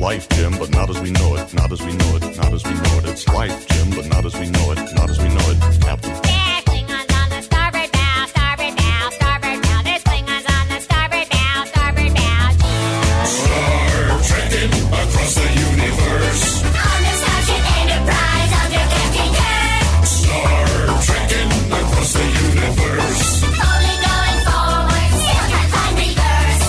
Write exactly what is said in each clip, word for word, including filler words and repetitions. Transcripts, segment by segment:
life, Jim, but not as we know it. Not as we know it. Not as we know it. It's life, Jim, but not as we know it. Not as we know it, Captain. There's Klingons on the starboard bow, starboard bow, starboard bow. There's Klingons on the starboard bow, starboard bow. Star trekking across the universe. On the Starship Enterprise under Captain Kirk. Star trekking across the universe. Only going forward, still can't find reverse.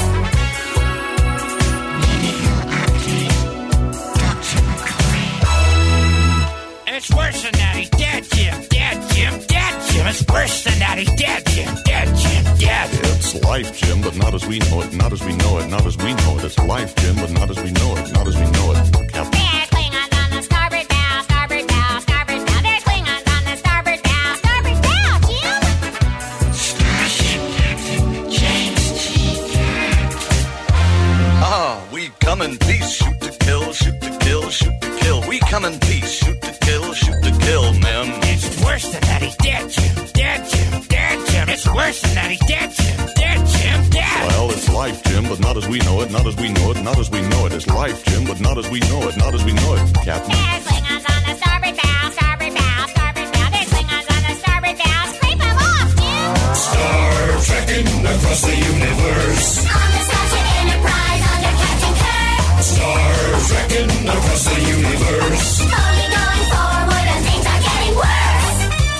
It's worse than that. He's dead, Jim. Dead, Jim. Dead, Jim. It's worse than that. He's dead, Jim. Dead, Jim. Dead. It's life, Jim, but not as we know it. Not as we know it. Not as we know it. It's life, Jim, but not as we know it. Not as we know it, Captain. There's Klingons on the starboard bow, starboard bow, starboard bow. There's Klingons on the starboard bow, starboard bow, Jim. Starship Captain James T. Ah, we come in peace, shoot to kill, shoot to kill, shoot to kill. We come in peace, shoot to kill, shoot to kill, men. It's worse than that. He's dead, Jim. Dead, Jim. Dead, Jim. It's worse than that. He's dead, Jim. Dead, Jim. Dead. Well, it's life, Jim, but not as we know it. Not as we know it. Not as we know it. It's life, Jim, but not as we know it. Not as we know it, Captain. There's Klingons on the starboard bow, starboard bow, starboard bow. There's Klingons on the starboard bow. Scrape them off, Jim. Star trekking across the universe. On the Starship Enterprise under Captain Kirk. Star trekking across the universe. Only going forward and things are getting worse.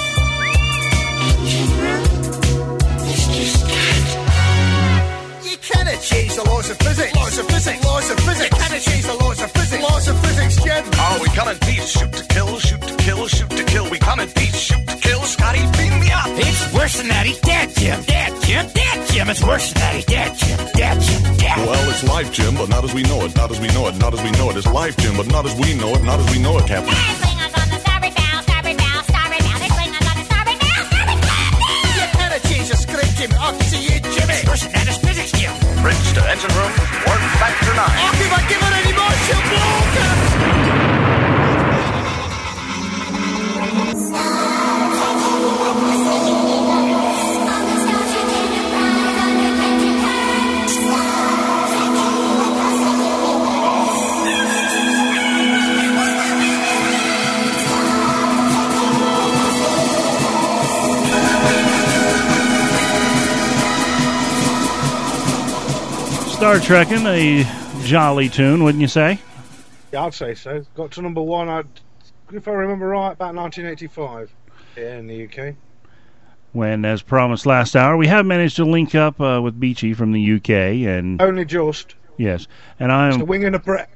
You cannot change the laws of physics. Laws of physics. Laws of physics. You cannot change the laws of physics. Laws of physics, Jim. Ah, we come in peace, shoot to kill, shoot to kill, shoot to kill. We come in peace, shoot to kill. Scotty, beam me up. It's worse than that. He's dead, Jim. Dead, Jim. Dead, Jim. It's worse than that. He's dead, Jim. Dead, Jim. Dead. Well, it's life, Jim, but not as we know it. Not as we know it. Not as we know it. It's life, Jim, but not as we know it. Not as we know it, Captain. There's Klingons on the starboard bow, starboard bow, starboard bow. There's Klingons on the starboard bow, starboard bow. You cannot change the script, Jim. Up to you, Jimmy. It's worse than that. It's physics, Jim. Bridge to engine room, warp factor nine. Oh, if I give it any more, she'll blow. Star Trekking, a jolly tune, wouldn't you say? Yeah, I'd say so. Got to number one, I'd, if I remember right, about nineteen eighty-five here in the U K. When, as promised last hour, we have managed to link up uh, with Beachy from the U K, and Only just. yes, and I'm It's a wing and a breath.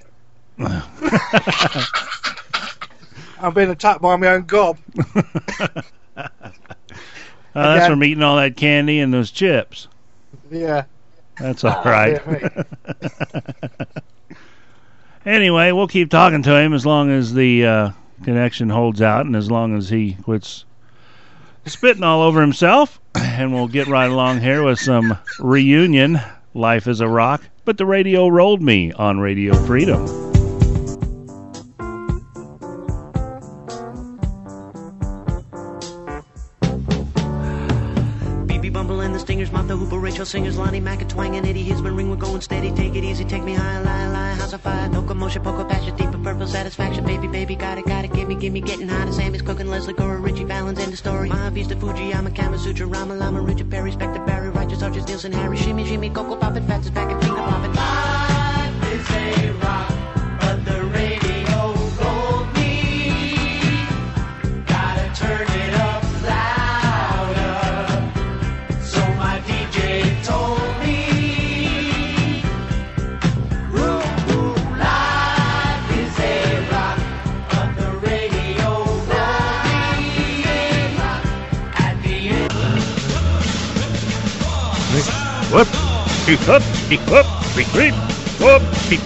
I'm being attacked by my own gob. uh, that's from eating all that candy and those chips. Yeah. That's all right. Yeah, Anyway, we'll keep talking to him as long as the uh, connection holds out and as long as he quits spitting all over himself. And we'll get right along here with some Reunion, Life is a Rock. But the radio rolled me on Radio Freedom. Bumble and the Stingers, Martha Hooper, Rachel Singers, Lonnie Mack, and Twang, and Eddie Hisman, ring, we're going steady, take it easy, take me high, lie, lie, house of fire, no commotion, poker, passion, deep and purple satisfaction, baby, baby, got it, got it, gimme, gimme, getting hot, Sammy's cooking, Leslie Gore, Richie Valens, end the story, Mahavista, Fuji, I'm a Kama Sutra, Rama, Lama, Richard Perry, Spectre, Barry, Righteous, Arches, Nielsen, Harry, Shimmy, Shimmy, Coco, Poppin', Fats is back and finger poppin'. Life is a rock, but the radio rolled me, gotta turn it up louder, so my D J told me, ooh, ooh, life is a rock, but the radio rolled me, at the end. Whoop, keep up, keep up, retreat, whoop, keep.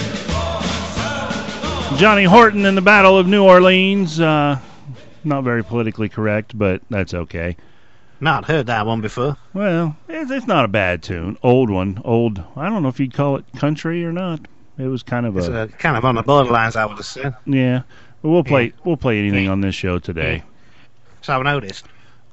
Johnny Horton in the Battle of New Orleans. Uh, not very politically correct, but that's okay. Not heard that one before. Well, it's, it's not a bad tune. Old one. Old. I don't know if you'd call it country or not. It was kind of It's a... uh, kind of on the borderlines, I would have said. Yeah. But we'll play, Yeah. we'll play anything on this show today. So I noticed.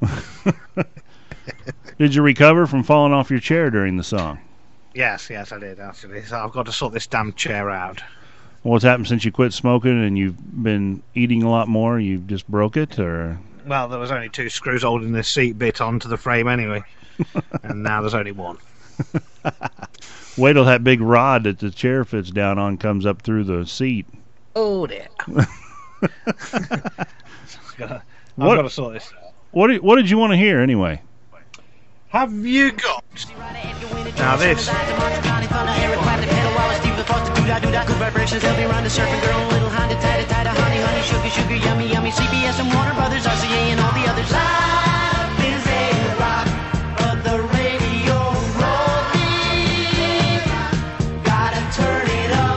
Did you recover from falling off your chair during the song? Yes, yes, I did, actually. So I've got to sort this damn chair out. What's happened since you quit smoking and you've been eating a lot more? You just broke it, or? Well, there was only two screws holding the seat bit onto the frame anyway, and now there's only one. Wait till that big rod that the chair fits down on comes up through the seat. Oh dear. I've What- got to sort this out. What did, what did you want to hear anyway? Have you got? Now this. Vibrations, they'll be round the surfing girl, little honey, tighter, tighter, honey, honey, sugar, sugar, yummy, yummy, C B S and Warner Brothers, R C A and all the others. Life is a rock, but the radio rolling. Gotta turn it up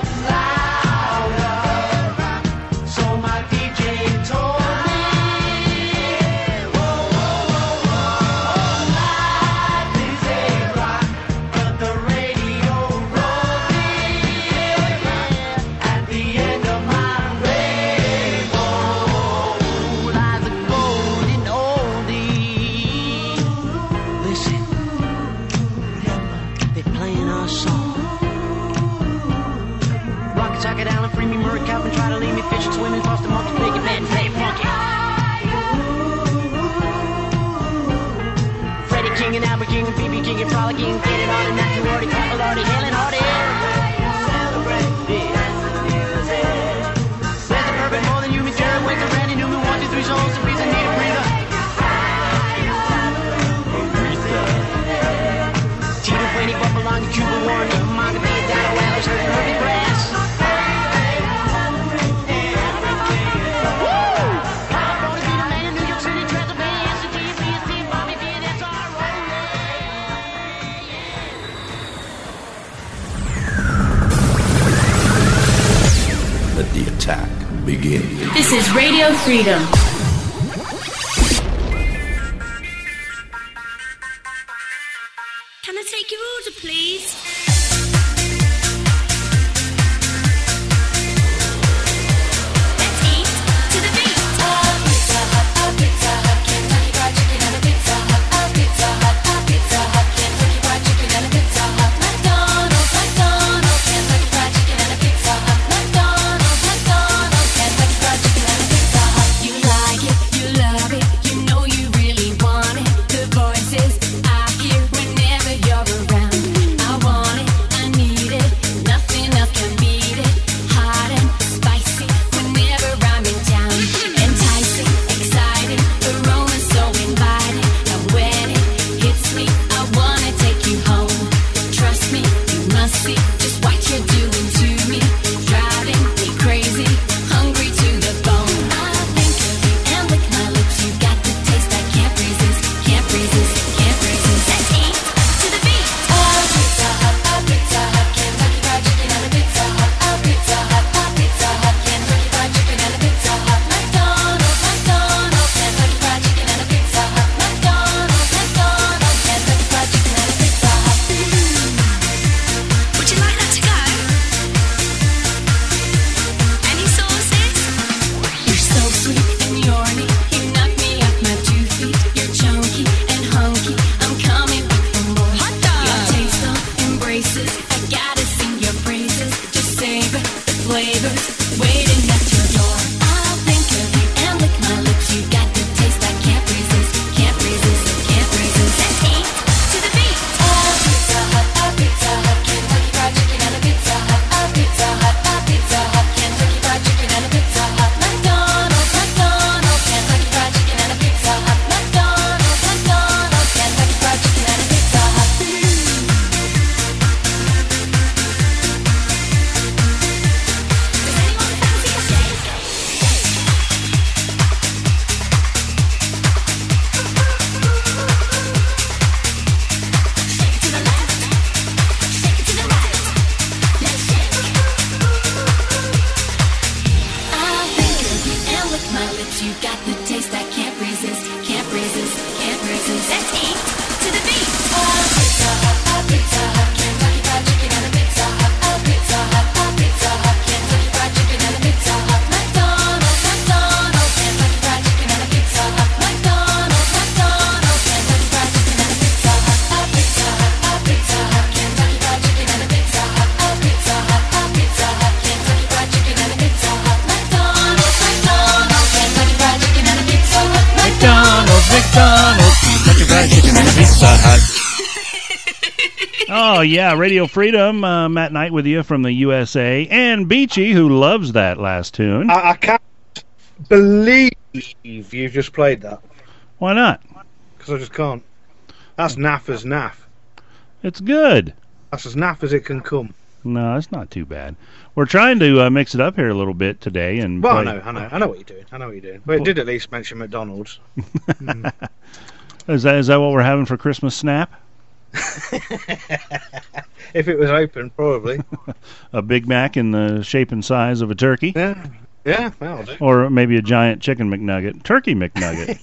louder. So my D J told me. Whoa, whoa, whoa, whoa. Life is a rock, but the radio rolling. At the end of my rainbow lies a golden oldie. Listen, they're playing our song. Rock it, sock it, Allen, free me, Murray, Calvin, try to leave me fishing, swimming, Foster, monkey, pig, and man, play funky. Freddie King and Albert King and B B King and frolicking, get it on and that you already caught, already hailing hardy. Celebrate this. There's a perfect more than you, Miss Jerry, Winkler, Randy Newman, one, two, three, souls, the reason need a breather. Tito, Winnie, Buffalong, Cuba, Warren, Manga, Be a Dino, Alice, Herbie Grass. Woo! California, Peter, Lane, New York City, Transylvania, S C T, B S T, Bobby, B and S R, Let the attack begin. This is Radio Freedom. Can I take your order, please? Let's eat to the beat. A Pizza Hut, a Pizza Hut, Kentucky Fried Chicken and a Pizza Hut, a Pizza Hut, a Pizza Hut, Kentucky Fried Chicken and a Pizza Hut, McDonald's, McDonald's, Kentucky Fried Chicken and a Pizza Hut, McDonald's, McDonald's, Kentucky Fried Chicken and a Pizza Hut. You like it, you love it, you know you really want it. The voices I hear whenever you're around. I want it, I need it, nothing else can beat it. Hot and spicy whenever I'm in town. Enticing, exciting, aroma so inviting. And when it hits me, I wanna take you home. Trust me, you must see just what you're doing to me. Driving me crazy, hungry to the bone. I think of you and lick my lips. You got the taste I can't resist, can't resist, can't resist. Let's eat to the beat. A Pizza Hut, a Pizza Hut, Kentucky Fried Chicken and a Pizza Hut, a Pizza Hut, a Pizza Hut, Kentucky Fried Chicken and a Pizza Hut, McDonald's, McDonald's, Kentucky Fried Chicken and a Pizza Hut, McDonald's, McDonald's, Kentucky Fried Chicken and a Pizza Hut. Would you like that to go? Any sauces? You're so sweet and yawny. You knock me off my two feet. You're chunky and hunky. I'm coming back for more. Hot dog. Your taste of embraces. I gotta sing your praises. Just savor the flavors. Waiting at your door. I'll think of you and lick my lips. You got the taste I can't resist. Can't resist. Can't resist. Let's eat to the beat. A Pizza Hut, a Pizza Hut, Kentucky Fried Chicken and a Pizza Hut, a Pizza Hut, a Pizza Hut, Kentucky Fried Chicken and a Pizza Hut, McDonald's, McDonald's, Kentucky Fried Chicken and a Pizza Hut, McDonald's, McDonald's, Kentucky Fried Chicken and a Pizza Hut. Does anyone fancy a steak? McDonald's, Kentucky Fried Chicken, and a Pizza Hut. Oh, yeah, Radio Freedom. Uh, Matt Knight with you from the U S A. And Beachy, who loves that last tune. I, I can't believe you've just played that. Why not? Because I just can't. That's naff as naff. It's good. That's as naff as it can come. No, it's not too bad. We're trying to uh, mix it up here a little bit today. And Well, play... I know, I know. I know what you're doing. I know what you're doing. But it did at least mention McDonald's. mm. Is that is that what we're having for Christmas snap? If it was open, probably. A Big Mac in the shape and size of a turkey? Yeah, yeah, that'll do. Or maybe a giant chicken McNugget. Turkey McNugget.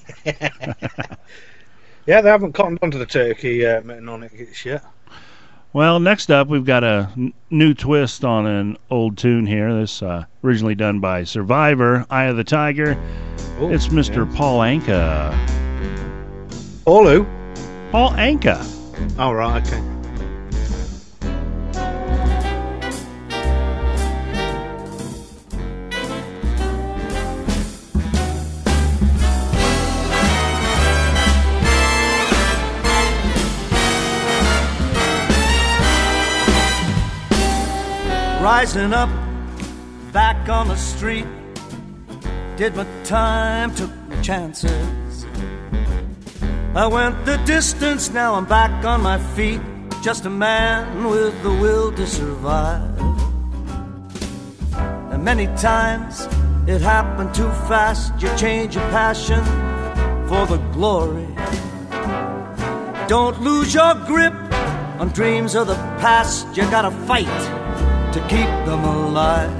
Yeah, they haven't cottoned onto the turkey uh, McNuggets yet. Well, next up, we've got a n- new twist on an old tune here. This uh, originally done by Survivor, Eye of the Tiger. Ooh, it's Mister yeah. Paul Anka. Paul who? Paul Anka. Oh, right, okay. Rising up, back on the street, did my time, took my chances. I went the distance, now I'm back on my feet, just a man with the will to survive. And many times it happened too fast, you change your passion for the glory. Don't lose your grip on dreams of the past, you gotta fight to keep them alive.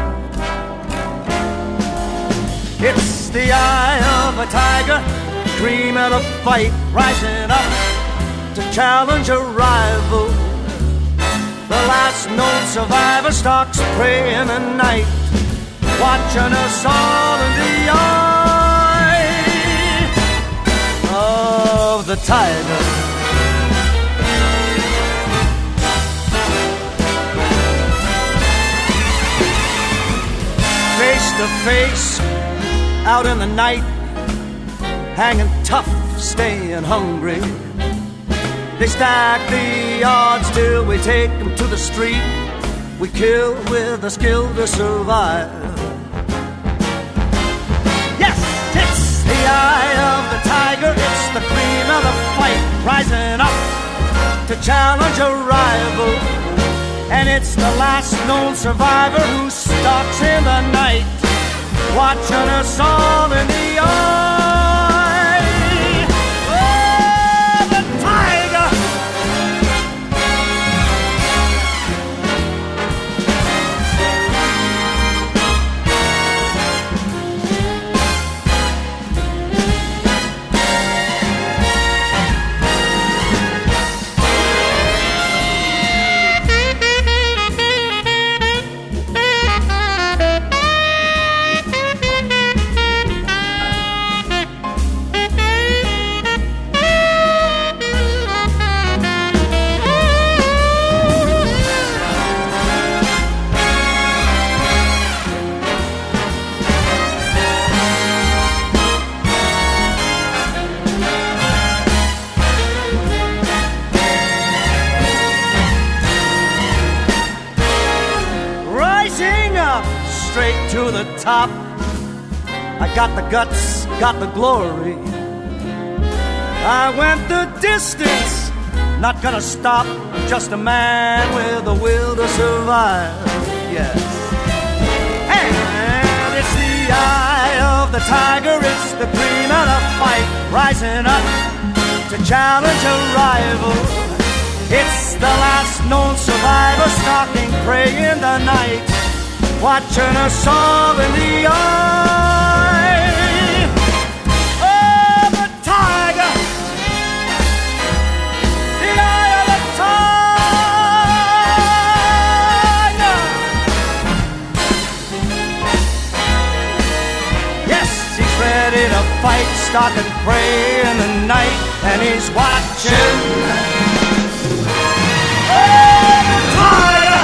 It's the eye of a tiger, dream of a fight, rising up to challenge a rival. The last known survivor stalks prey in the night, watching us all in the eye of the tiger. Face to face, out in the night, hanging tough, staying hungry. They stack the odds till we take them to the street. We kill with a skill to survive. Yes, it's the eye of the tiger, it's the cream of the fight, rising up to challenge a rival. And it's the last known survivor who stalks in the night, watching us all in the eye of the tiger. To the top, I got the guts, got the glory. I went the distance, not gonna stop. I'm just a man with a will to survive. Yes, and it's the eye of the tiger, it's the cream of the fight, rising up to challenge a rival. It's the last known survivor, stalking prey in the night, watching us all in the eye of the tiger. The eye of the tiger. Yes, he's ready to fight, stalking prey in the night, and he's watching oh, the tiger.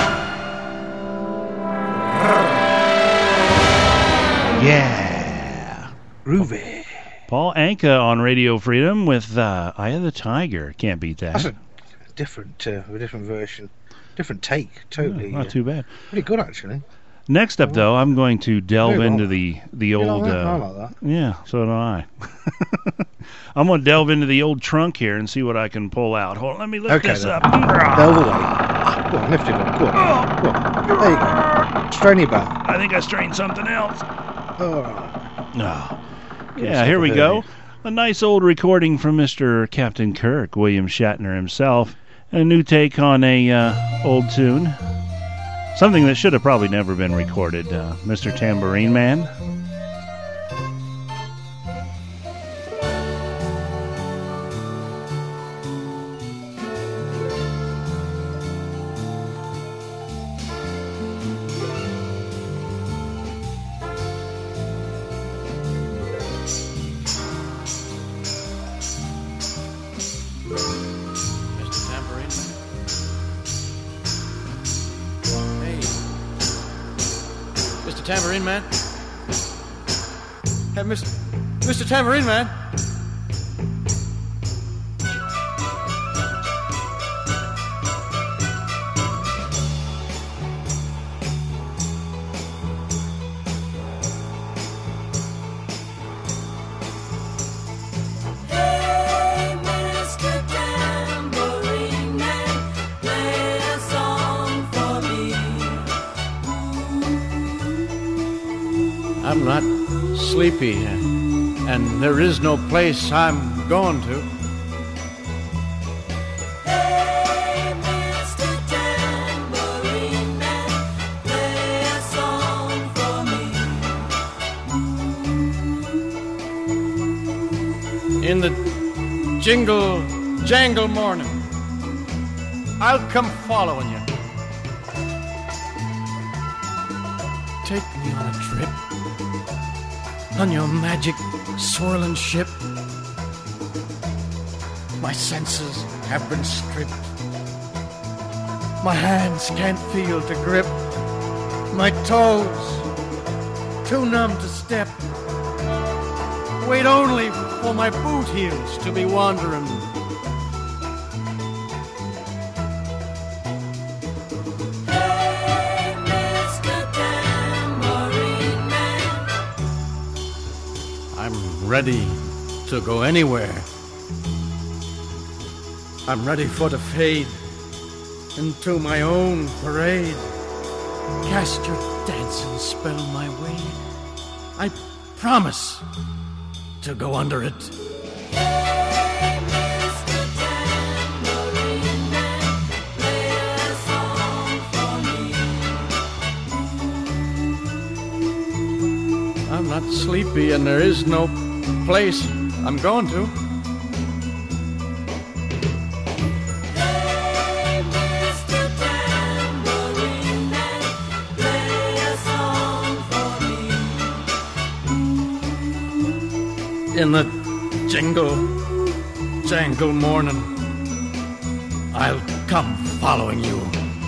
Yeah. Groovy. Paul Anka on Radio Freedom with uh, Eye of the Tiger. Can't beat that. That's a different, uh, a different version, different take. Totally, Yeah, not uh, too bad. Pretty good actually. Next up, though, I'm going to delve Very well. into the the You old. like that? Uh, I like that. Yeah, so do I. I'm going to delve into the old trunk here and see what I can pull out. Hold on, let me lift Okay, this then. up. Delve away. Go on, lift it up. Go on. Go on. There you go. Strain your back. I think I strained something else. Oh. No. Give Yeah, yourself here a we bit go. of A nice old recording from Mister Captain Kirk, William Shatner himself. A new take on a uh, old tune. Something that should have probably never been recorded. Uh, Mister Tambourine Man. Mister Tambourine Man? Hey. Mister Tambourine Man? Hey, Mister Mister Tambourine Man? Hey, Mister Tambourine Man, play a song for me. I'm not sleepy, and, and there is no place I'm going to. Hey, Mister Tambourine Man, play a song for me. In the jingle jangle morning, I'll come following you. Take me on a trip on your magic swirling ship. My senses have been stripped. My hands can't feel to grip. My toes too numb to step. Wait only for my boot heels to be wandering. Hey, Mister Tambourine Man, I'm ready to go anywhere. I'm ready for to fade into my own parade. Cast your dancing spell my way. I promise to go under it. hey, Mister Tambourine Man, play a song for me. I'm not sleepy and there is no place I'm going to. Hey, Mister Tambourine Man, play a song for me. In the jingle jangle morning, I'll come following you.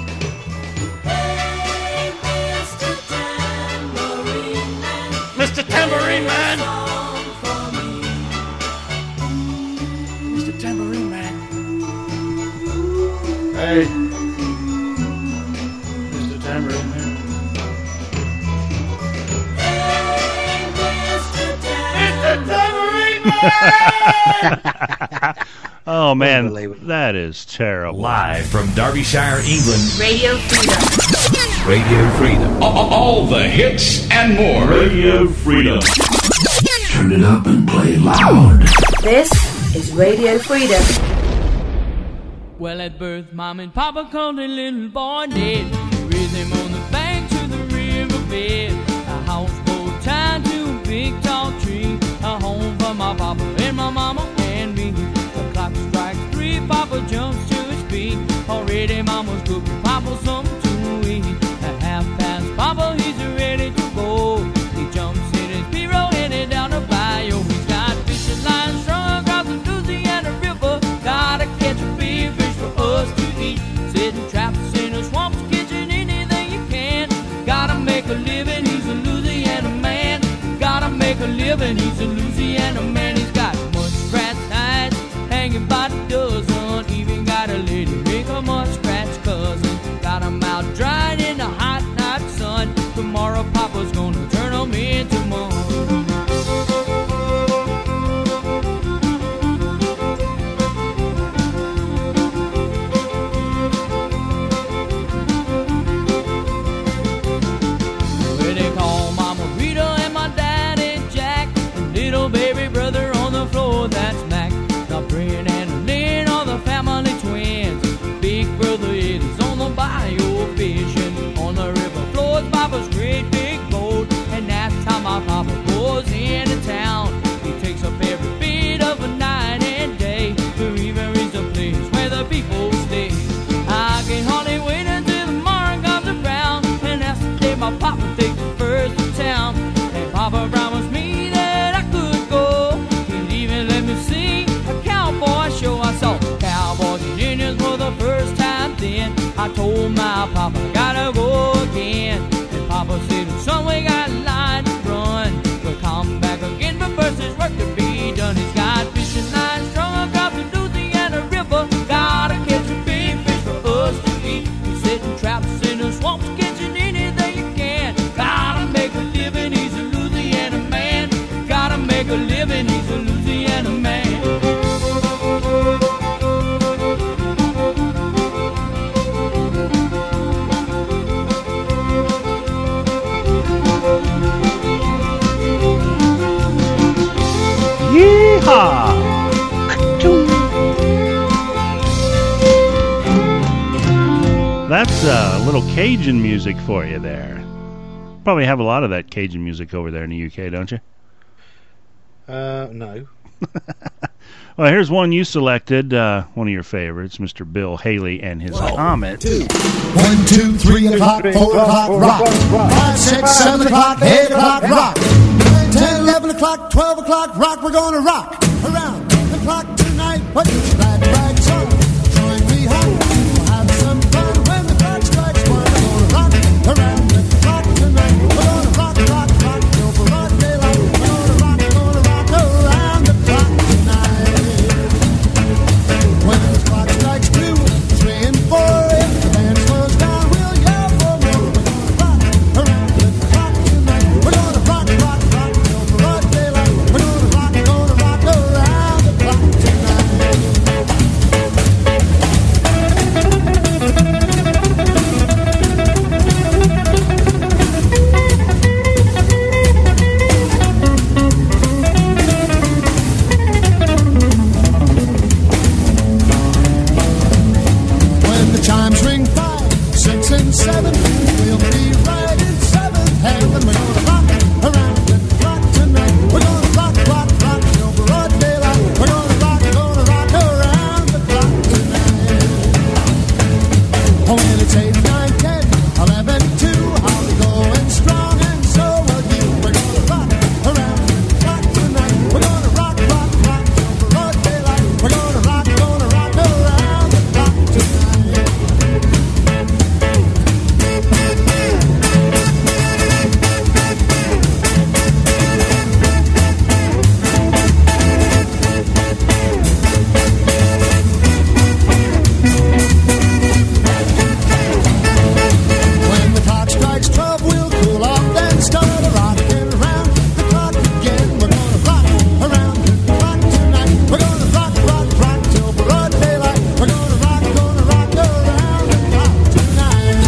Hey, Mister Tambourine Man, Mister Tambourine Man! song for me. Mister Tambourine Man. Hey. Mister Tambourine Man. Hey, Mister Mister Tambourine Man! Oh, man, Unbelievable. that is terrible. Live from Derbyshire, England, Radio Freedom. Radio Freedom. All, all the hits and more. Radio Freedom. Turn it up and play loud. This is Radio Freedom. Well, at birth, Mom and Papa called a little boy dead. Raised him on the banks of the riverbed. A houseboat tied to a big tall tree. A home for my papa and my mama and me. The clock strikes three, Papa jumps to his feet. Already Mama's cooking Papa something to eat. At half past, Papa, he's ready to go. He jumps in his P-roll, headed down the bayou. He's got fishing lines strung across the Louisiana River. Gotta catch a big fish for us to eat. Setting traps in the swamps, catching anything you can. Gotta make a living, he's a Louisiana man. Gotta make a living, he's a Louisiana man. Papa's great big boat, and that's how my Papa goes into town. He takes up every bit of a night and day to even reach the place where the people stay. I can hardly wait until the morning comes around, and that's the day my Papa takes the first to town. And Papa promised me that I could go. He'd even let me see a cowboy show. I saw cowboys and Indians for the first time then. I told my Papa, I gotta go again. And Papa said, son, we got a line to run. We'll come back again, but first there's work to be done. He's got fishing lines strung across the Louisiana River. Gotta catch a big fish for us to eat. He's setting traps in the swamps, catching anything you can. Gotta make a living, he's a Louisiana man. Gotta make a living, he's a Louisiana man. Yeehaw! That's a little Cajun music for you there. Probably have a lot of that Cajun music over there in the U K, don't you? Uh, no. Well, here's one you selected, uh, one of your favorites, Mister Bill Haley and his One, Comet. Two. One, two, three o'clock, four o'clock, rock. Five, six, seven o'clock, eight o'clock, rock. Nine, ten, eleven o'clock, twelve o'clock, rock. We're gonna rock around the clock tonight. Put your glad rags on, join me home. We'll have some fun when the clock strikes one. We're gonna rock around the clock tonight. We're gonna rock, rock, rock till the broad daylight. We're gonna rock, gonna rock around the clock tonight. When the clock strikes two, three, and four, if the band slows down, we'll yell for more. We're gonna rock around the clock tonight. We're gonna rock, rock, rock till the broad daylight. We're gonna rock, gonna rock around the clock tonight. When the chimes ring five, six, and seven, we'll be right in seventh heaven. We're gonna rock around the clock tonight. We're gonna rock, rock, rock till broad daylight. We're gonna rock, gonna rock around the clock tonight. Oh, when it's eight, nine, ten, eleven, two, I'll be going strong, and so will you. We're gonna rock around the clock tonight. We're gonna rock, rock, rock till broad daylight. We're gonna rock, gonna rock around the clock tonight. When the clock strikes twelve, we'll cool off, then start a rockin' around the clock again. We're gonna rock around the clock tonight. We're gonna rock, rock, rock till broad daylight. We're gonna rock, gonna rock around the clock tonight.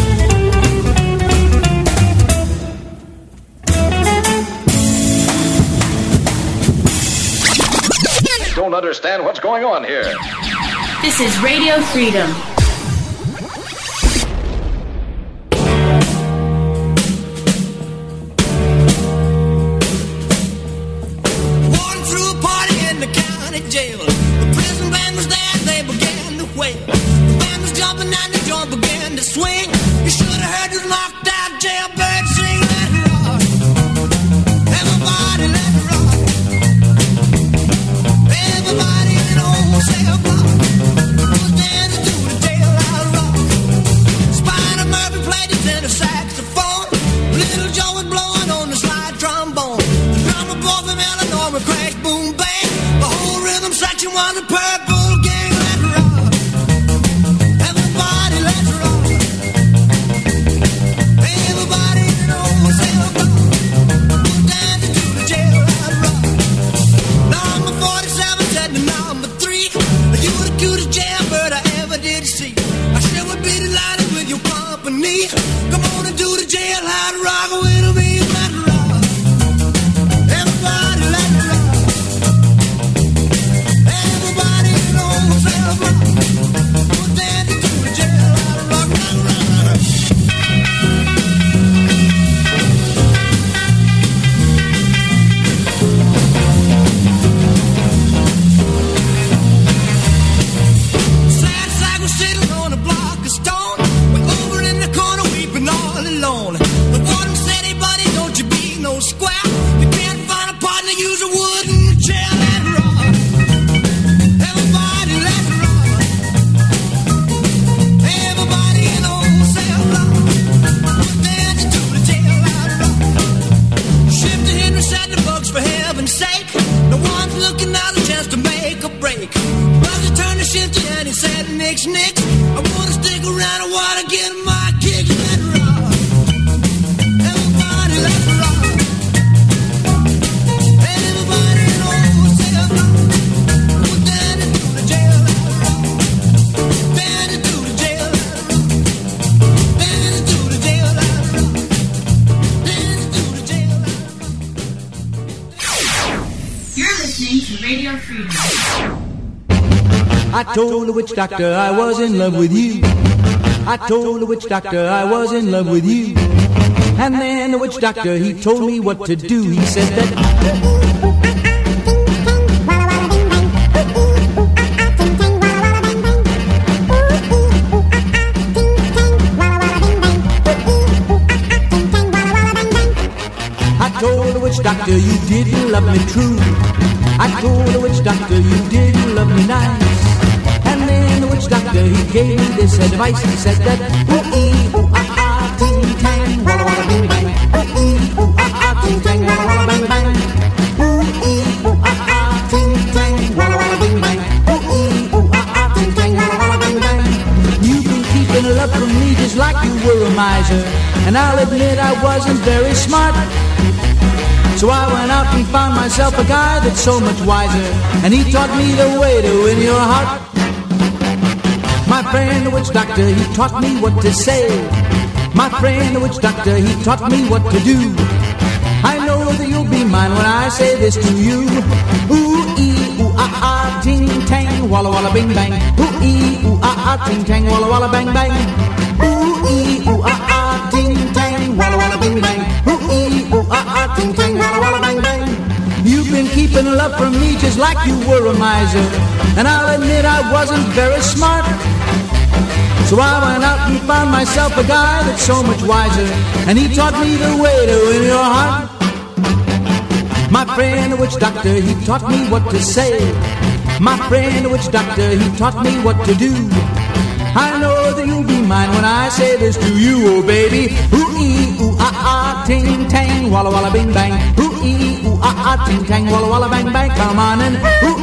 Don't understand what's going on here. This is Radio Freedom. Walking through a party in the county jail. The prison band was there, they began to wail. The band was jumping and the joint began to swing. You should have heard this knocked out jailbird sing. Let it rock. Everybody let it rock. Everybody in the whole cell block was dancing to the jailhouse rock. Spider Murphy played his tenor saxophone. Little Joe was blowing on the slide trombone. The drummer boy from Illinois would crash, boom, bang. The whole rhythm section was a purple gang. Let's rock. Everybody, let's rock. Everybody in the whole cell block was dancing to the jailhouse rock. Number forty-seven said to number three, you were the cutest jailbird I ever did see. I sure would be delighted with your company. Come on and do the jailhouse rock with me. Let's rock. Everybody, let's rock. Everybody in sake. No one's looking out a chance to make a break. Roger turned to shifty and he said, Nix, Nix, I wanna stick around, I wanna get my kicks. Let's rock. Everybody, let's rock. And everybody knows, say a rock. We're down into the jail. Down into the jail. Down into the jail. Down into the jail. You're listening to Radio Freedom. I told the witch doctor I was in love with you. I told the witch doctor I was in love with you. And then the witch doctor, he told me what to do. He said that I told the witch doctor you didn't love me true. I told the witch doctor you didn't love me nice. And then the witch doctor, he gave me this advice. He said that ooh-ee, ooh-ah-ah, ting-tang, walla-walla, bing-bang. Ooh-ee, ooh-ah-ah, ting-tang, walla-walla, bang-bang. Ooh-ee, ooh-ah-ah, ting-tang, walla-walla, bing-bang. Ooh-ee, ooh-ah-ah, ting-tang, walla-walla, bang-bang. You've been keeping love from me just like you were a miser. And I'll admit I wasn't very smart. So I went out and found myself a guy that's so much wiser. And he taught me the way to win your heart. My friend the witch doctor, he taught me what to say. My friend the witch doctor, he taught me what to do. I know that you'll be mine when I say this to you. Ooh-ee, ooh-ah-ah, ting-tang, walla-walla, bing-bang. Ooh-ee, ooh-ah-ah, ting-tang, walla-walla, bang-bang. Ooh-ee, ooh-ah-ah, ting-tang, walla-walla, bing-bang. Ooh-ee, ooh-ah-ah, ting-tang, walla-walla, bang-bang. You've been keeping love from me just like you were a miser. And I'll admit I wasn't very smart. So I went out and found myself a guy that's so much wiser. And he taught me the way to win your heart. My friend the witch doctor, he taught me what to say. My friend the witch doctor, he taught me what to do. I know that you'll be mine when I say this to you, oh baby. Ooh-ee, ooh-ah-ah, ting-tang, walla-walla, bing-bang. Ooh-ee, ooh-ah-ah, ting-tang, walla-walla, bang-bang. Come on and ooh